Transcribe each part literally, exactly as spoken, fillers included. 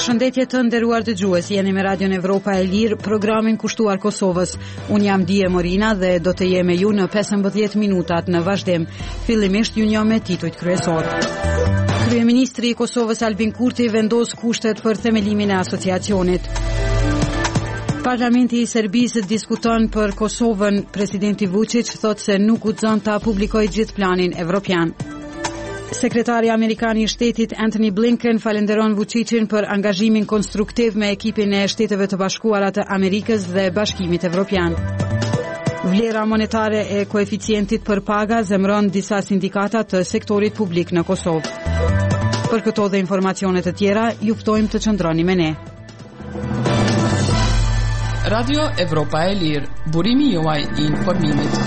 Përshëndetje të nderuar dëgjues, jeni me Radion Evropa e Lirë, programin kushtuar Kosovës. Unë jam Dije Morina dhe do të jem me ju në pesëmbëdhjetë minutat në vazhdim. Fillimisht ju njoh me titujt kryesor. Kryeministri i Kosovës Albin Kurti vendos kushtet për themelimin e asociacionit. Parlamenti i Serbisë diskuton për Kosovën. Presidenti Vučić thotë se nuk guxon ta publikojë gjithë planin evropian. Sekretari Amerikan i Shtetit Antony Blinken falenderon Vučićin për angazhimin konstruktiv me ekipin e Shteteve të Bashkuara të Amerikës dhe Bashkimit Evropian. Vlera monetare e koeficientit për paga zemron disa sindikata të sektorit publik në Kosovë. Për këto dhe informacione të tjera, ju ftojmë të qëndroni me ne. Radio Evropa e Lirë, burimi juaj i informimit.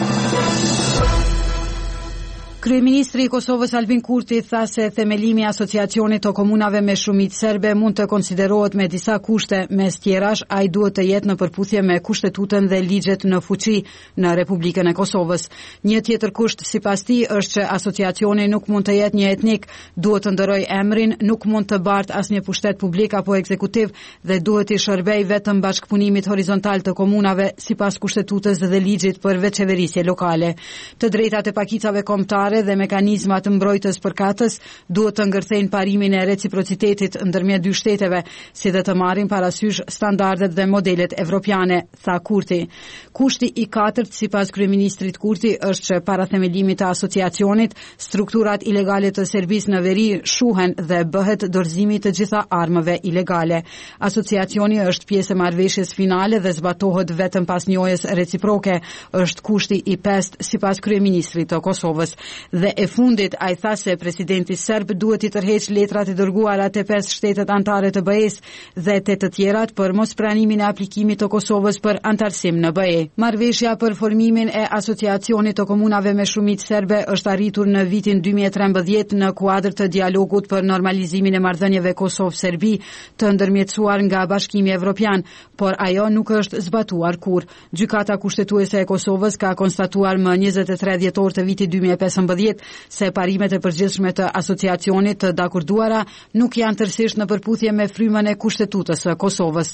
Kryeministri i Kosovës Albin Kurti tha se themelimi i asociacionit të komunave me shumicë serbe mund të konsiderohet me disa kushte, mes tjerash ai duhet të jetë në përputhje me kushtetutën dhe ligjet në fuqi në Republikën e Kosovës. Një tjetër kusht sipas tij është që asociacioni nuk mund të jetë një etnik, duhet të ndërrojë emrin, nuk mund të bartë asnjë pushtet publik apo ekzekutiv dhe duhet të shërbejë vetëm bashkëpunimit horizontal të komunave sipas kushtetutës dhe ligjit për veçeverisje lokale. Të drejtat e pakicave kombëtare dhe mekanizmat mbrojtës përkatës duhet të ngërthejnë parimin e reciprocitetit ndërmjet dy shteteve, si dhe të marrin parasysh standardet dhe modelet evropiane, tha Kurti. Kushti i katërt sipas kryeministrit Kurti është që para themelimit të asociacionit, strukturat ilegale të Serbisë në veri shuhen dhe bëhet dorëzimi të gjitha armëve ilegale. Asociacioni është pjesë e marrëveshjes finale dhe zbatohet vetëm pas njohjes reciproke, është kushti i pestë sipas kryeministrit të Kosovës. Dhe e fundit, ai tha se presidenti serb duhet i tërheqë letrat e dërguara te pesë shtetet anëtare të B E-s dhe te të tjerat për mospranimin e aplikimit të Kosovës për antarësim në B E. Marrëveshja për formimin e asociacionit të komunave me shumicë serbe është arritur në vitin dy mijë e trembëdhjetë në kuadër të dialogut për normalizimin e marrëdhënieve Kosovë-Serbi të ndërmjetësuar nga Bashkimi Evropian, por ajo nuk është zbatuar kurrë. Gjykata kushtetuese e Kosovës ka konstatuar më njëzet e tre dhjetor të vitit dy mijë e pesëmbëdhjetë se parimet e përgjithshme të asociacionit të dakorduara nuk janë tërësisht në përputhje me frymën e Kushtetutës së Kosovës.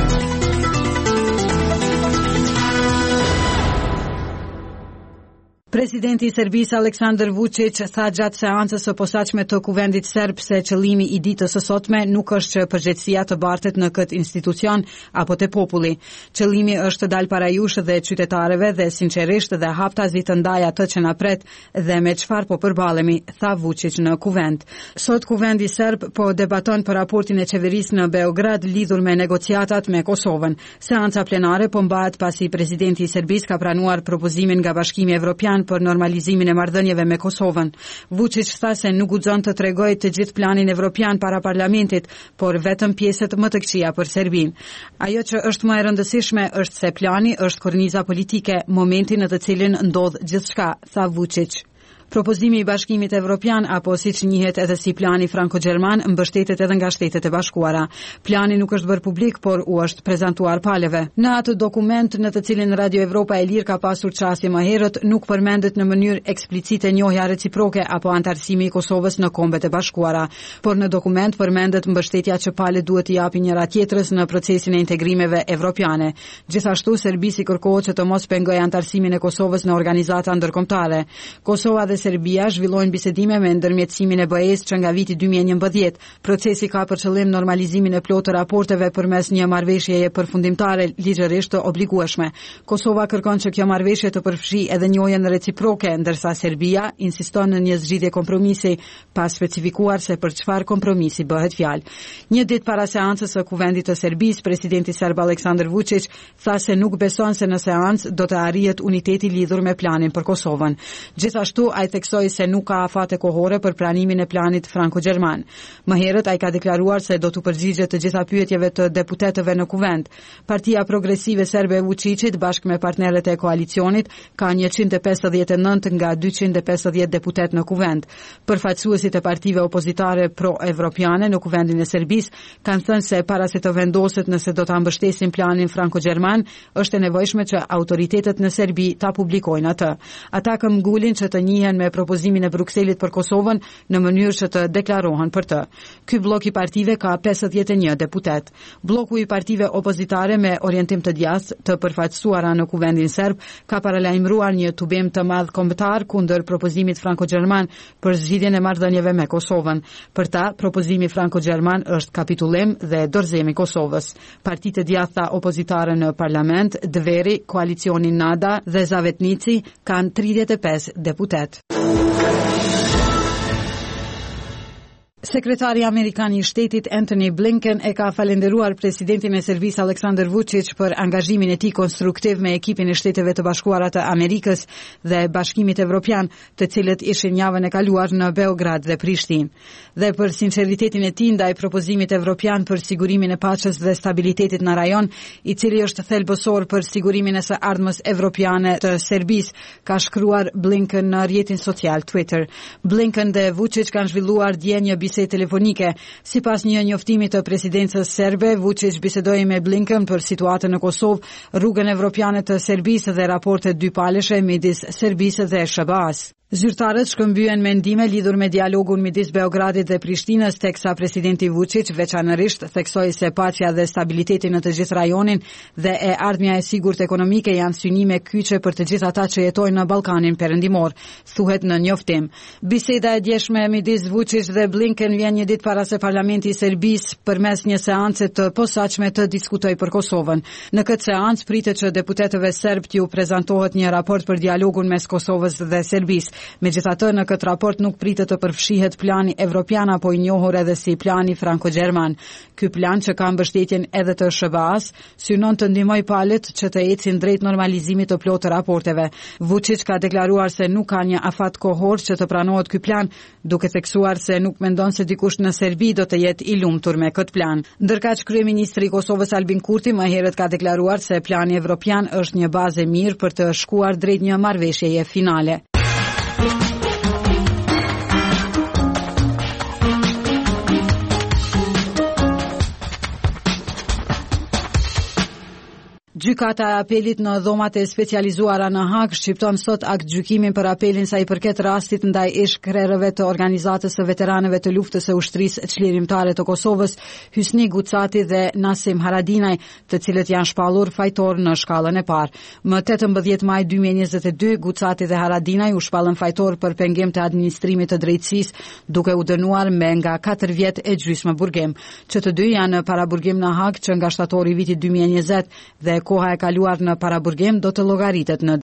Presidenti i Serbisë Aleksandar Vučić tha gjatë seancës së posaçme të Kuvendit serb se qëllimi i ditës së sotme nuk është që përgjegjësia të bartet në këtë institucion apo te populli. Qëllimi është të dalë para jush dhe qytetarëve dhe sinqerisht dhe haptazi të ndaj atë që na pret dhe me çfarë po përballemi, tha Vučić në Kuvend. Sot Kuvendi serb po debaton për raportin e qeverisë në Beograd lidhur me negociatat me Kosovën. Seanca plenare po mbahet pasi presidenti i Serbisë ka pranuar propozimin nga Bashkimi Evropian për normalizimin e marrëdhënieve me Kosovën. Vučić tha se nuk guxon të tregojë të gjithë planin evropian para parlamentit, por vetëm pjesët më të këqija për Serbinë. Ajo që është më e rëndësishme është se plani është korniza politike, momenti në të cilin ndodh gjithçka, tha Vučić. Propozimi i Bashkimit Evropian, apo siç njihet edhe si plani franko-gjerman, mbështetet edhe nga Shtetet e Bashkuara. Plani nuk është bërë publik, por u është prezantuar palëve. Në atë dokument në të cilin Radio Evropa e Lirë ka pasur çastje më herët, nuk përmendet në mënyrë eksplicite njohja reciproke apo antarësimi i Kosovës në Kombet e Bashkuara, por në dokument përmendet mbështetja që palët duhet i japin njëra tjetrës në procesin e integrimeve evropiane. Gjithashtu, Serbisi kërkohet që të mos pengojë antarësimin e Kosovës në organizata ndërkombëtare. Kosova dhe Serbia zhvillojnë bisedime me ndërmjetësimin e B E-s që nga viti dy mijë e njëmbëdhjetë. Procesi ka për qëllim normalizimin e plotë të raporteve përmes një marrëveshjeje përfundimtare ligjërisht të obligueshme. Kosova kërkon që kjo marrëveshje të përfshijë edhe njohjen reciproke, ndërsa Serbia insiston në një zgjidhje kompromisi, pa specifikuar se për çfarë kompromisi bëhet fjalë. Një ditë para seancës së Kuvendit të Serbisë, presidenti serb Aleksandar Vučić tha se nuk beson se në seancë do të arrihet uniteti lidhur me planin për Kosovën. Gjithashtu ai theksoi se nuk ka afate kohore për pranimin e planit franko-gjerman. Më herët ai ka deklaruar se do të përgjigjet të gjitha pyetjeve të deputetëve në Kuvend. Partia Progresive Serbe e Vučićit bashkë me partnerët e koalicionit ka njëqind e pesëdhjetë e nëntë nga dyqind e pesëdhjetë deputet në Kuvend. Përfaqësuesit e partive opozitare pro-evropiane në Kuvendin e Serbisë kanë thënë se para se të vendoset nëse do ta mbështesin planin franko-gjerman, është e nevojshme që autoritetet në Serbi ta publikojnë atë. Ata këmbgulin që të njihen me propozimin e Brukselit për Kosovën në mënyrë që të deklarohen për të. Ky blok i partive ka pesëdhjetë e një deputet. Bloku i partive opozitare me orientim të djathtë të përfaqësuara në kuvendin serb ka paralajmëruar një tubim të madh kombëtar kundër propozimit franko-gjerman për zgjidhjen e marrëdhënieve me Kosovën. Për ta, propozimi franko-gjerman është kapitullim dhe dorëzim i Kosovës. Partitë e djathta opozitare në parlament, Dveri, koalicioni Nada dhe Zavetnici kanë tridhjetë e pesë deputet. Sekretari Amerikan i Shtetit Antony Blinken e ka falenderuar presidentin e Serbisë Aleksandar Vučić për angazhimin e tij konstruktiv me ekipin e Shteteve të Bashkuara të Amerikës dhe Bashkimit Evropian, të cilët ishin javën e kaluar në Beograd dhe Prishtinë, dhe për sinqeritetin e tij ndaj propozimit evropian për sigurimin e paqes dhe stabilitetit në rajon, i cili është thelbësor për sigurimin e së ardhmës evropiane të Serbisë, ka shkruar Blinken në rrjetin social Twitter. Blinken dhe Vučić kanë zhvilluar dje një bisedë telefonike. Sipas një njoftimi të presidencës serbe, Vučić bisedoi me Blinken për situatën në Kosovë, rrugën evropiane të Serbisë dhe raportet dypaleshe midis Serbisë dhe S B A-s. Zyrtarët shkëmbyen mendime lidhur me dialogun midis Beogradit dhe Prishtinës, teksa presidenti Vučić veçanërisht theksoi se paqja dhe stabiliteti në të gjithë rajonin dhe e ardhmja e sigurt ekonomike janë synime kyçe për të gjithë ata që jetojnë në Ballkanin Perëndimor, thuhet në njoftim. Biseda e djeshme midis Vučić dhe Blinken vjen një ditë para se parlamenti i Serbisë përmes një seance të posaçme të diskutojë për Kosovën. Në këtë seancë pritet që deputetëve serb t'ju prezantohet një raport për dialogun mes Kosovës dhe Serbisë. Megjithatë, në këtë raport nuk pritet të përfshihet plani evropian apo i njohur edhe si plani franko-gjerman. Ky plan, që ka mbështetjen edhe të S B A-s, synon të ndihmojë palët që të ecin drejt normalizimit të plotë të raporteve. Vučić ka deklaruar se nuk ka një afat kohor që të pranohet ky plan, duke theksuar se nuk mendon se dikush në Serbi do të jetë i lumtur me këtë plan. Ndërkaq, kryeministri i Kosovës Albin Kurti më herët ka deklaruar se plani evropian është një bazë e mirë për të shkuar drejt një marrëveshjeje finale. Gjykata e apelit në dhomat e specializuara në Hag shqipton sot akt gjykimin për apelin sa i përket rastit ndaj ish-krerëve të Organizatës së Veteranëve të Luftës së Ushtrisë Çlirimtare të Kosovës, Hysni Gucati dhe Nasim Haradinaj, të cilët janë shpallur fajtor në shkallën e parë. Më tetëmbëdhjetë maj dy mijë e njëzet e dy, Gucati dhe Haradinaj u shpallën fajtor për pengim të administrimit të drejtësisë, duke u dënuar me nga katër vjet e gjysmë burgim. Që të dy janë para burgim në Hag që nga shtatori i vitit dy mijë e njëzet dhe koha e kaluar në paraburgim do të llogaritet në